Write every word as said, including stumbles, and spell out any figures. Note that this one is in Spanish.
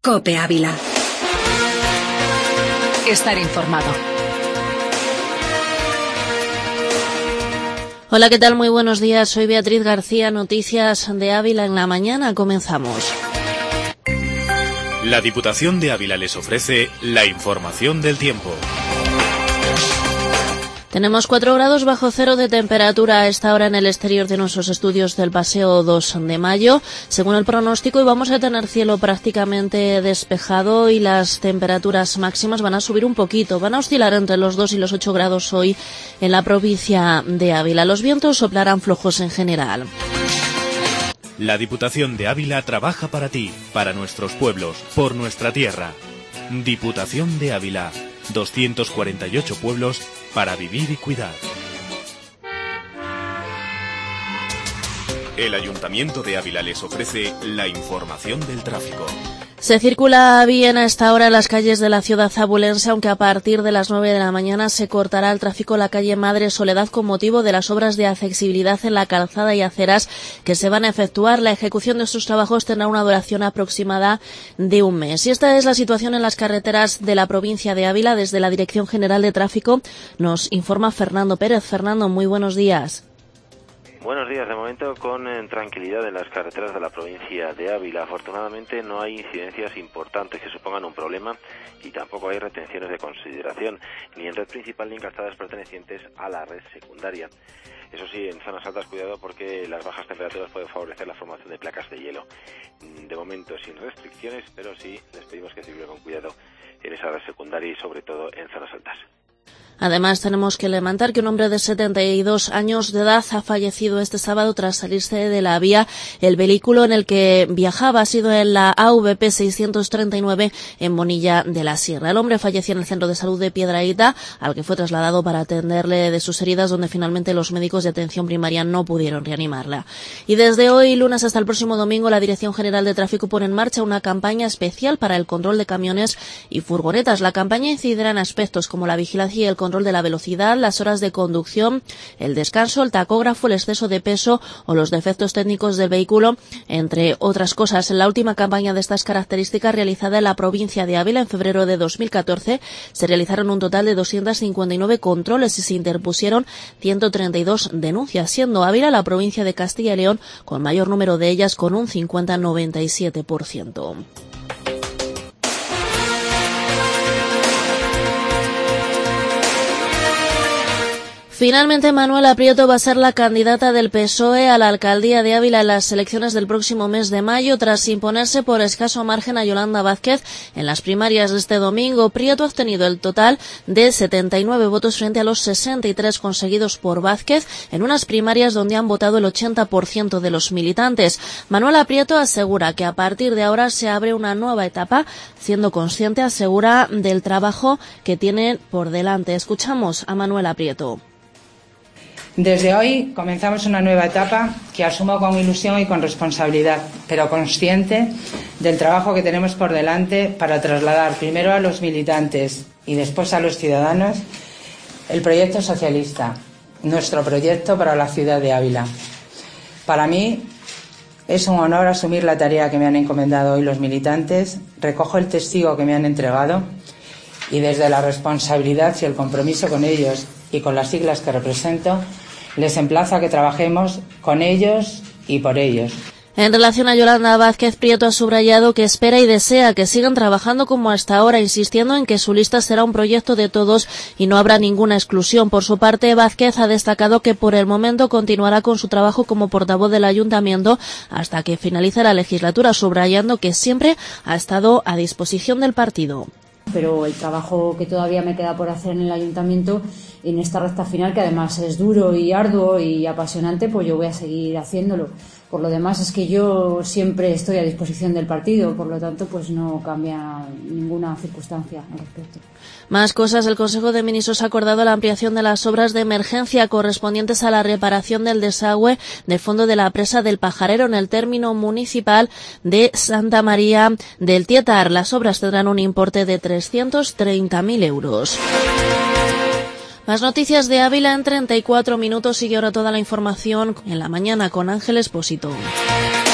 COPE Ávila. Estar informado. Hola, ¿qué tal? Muy buenos días. Soy Beatriz García. Noticias de Ávila en la mañana. Comenzamos. La Diputación de Ávila les ofrece la información del tiempo. Tenemos cuatro grados bajo cero de temperatura a esta hora en el exterior de nuestros estudios del Paseo dos de Mayo, según el pronóstico, y vamos a tener cielo prácticamente despejado y las temperaturas máximas van a subir un poquito, van a oscilar entre los dos y los ocho grados hoy en la provincia de Ávila. Los vientos soplarán flojos en general. La Diputación de Ávila trabaja para ti, para nuestros pueblos, por nuestra tierra. Diputación de Ávila, doscientos cuarenta y ocho pueblos para vivir y cuidar. El Ayuntamiento de Ávila les ofrece la información del tráfico. Se circula bien a esta hora en las calles de la ciudad abulense, aunque a partir de las nueve de la mañana se cortará el tráfico en la calle Madre Soledad con motivo de las obras de accesibilidad en la calzada y aceras que se van a efectuar. La ejecución de estos trabajos tendrá una duración aproximada de un mes. Y esta es la situación en las carreteras de la provincia de Ávila. Desde la Dirección General de Tráfico nos informa Fernando Pérez. Fernando, muy buenos días. Buenos días. De momento con eh, tranquilidad en las carreteras de la provincia de Ávila. Afortunadamente no hay incidencias importantes que supongan un problema y tampoco hay retenciones de consideración, ni en red principal ni en calzadas pertenecientes a la red secundaria. Eso sí, en zonas altas cuidado porque las bajas temperaturas pueden favorecer la formación de placas de hielo. De momento sin restricciones, pero sí les pedimos que circulen con cuidado en esa red secundaria y sobre todo en zonas altas. Además, tenemos que lamentar que un hombre de setenta y dos años de edad ha fallecido este sábado tras salirse de la vía. El vehículo en el que viajaba ha sido en la A V P seiscientos treinta y nueve en Bonilla de la Sierra. El hombre falleció en el centro de salud de Piedrahita, al que fue trasladado para atenderle de sus heridas, donde finalmente los médicos de atención primaria no pudieron reanimarla. Y desde hoy, lunes hasta el próximo domingo, la Dirección General de Tráfico pone en marcha una campaña especial para el control de camiones y furgonetas. La campaña incidirá en aspectos como la vigilancia y el control de la velocidad, las horas de conducción, el descanso, el tacógrafo, el exceso de peso o los defectos técnicos del vehículo, entre otras cosas. En la última campaña de estas características realizada en la provincia de Ávila en febrero de dos mil catorce se realizaron un total de doscientos cincuenta y nueve controles y se interpusieron ciento treinta y dos denuncias, siendo Ávila la provincia de Castilla y León con mayor número de ellas, con un cincuenta coma noventa y siete por ciento. Finalmente, Manuela Prieto va a ser la candidata del P S O E a la alcaldía de Ávila en las elecciones del próximo mes de mayo, tras imponerse por escaso margen a Yolanda Vázquez en las primarias de este domingo. Prieto ha obtenido el total de setenta y nueve votos frente a los sesenta y tres conseguidos por Vázquez en unas primarias donde han votado el ochenta por ciento de los militantes. Manuela Prieto asegura que a partir de ahora se abre una nueva etapa, siendo consciente, asegura, del trabajo que tiene por delante. Escuchamos a Manuela Prieto. Desde hoy comenzamos una nueva etapa que asumo con ilusión y con responsabilidad, pero consciente del trabajo que tenemos por delante para trasladar primero a los militantes y después a los ciudadanos el proyecto socialista, nuestro proyecto para la ciudad de Ávila. Para mí es un honor asumir la tarea que me han encomendado hoy los militantes, recojo el testigo que me han entregado y desde la responsabilidad y el compromiso con ellos y con las siglas que represento, les emplazo a que trabajemos con ellos y por ellos. En relación a Yolanda Vázquez, Prieto ha subrayado que espera y desea que sigan trabajando como hasta ahora, insistiendo en que su lista será un proyecto de todos y no habrá ninguna exclusión. Por su parte, Vázquez ha destacado que por el momento continuará con su trabajo como portavoz del ayuntamiento hasta que finalice la legislatura, subrayando que siempre ha estado a disposición del partido. Pero el trabajo que todavía me queda por hacer en el ayuntamiento, en esta recta final, que además es duro y arduo y apasionante, pues yo voy a seguir haciéndolo. Por lo demás es que yo siempre estoy a disposición del partido, por lo tanto pues no cambia ninguna circunstancia al respecto. Más cosas. El Consejo de Ministros ha acordado la ampliación de las obras de emergencia correspondientes a la reparación del desagüe del fondo de la presa del Pajarero en el término municipal de Santa María del Tietar. Las obras tendrán un importe de trescientos treinta mil euros. Más noticias de Ávila en treinta y cuatro minutos. Sigue ahora toda la información en la mañana con Ángel Expósito.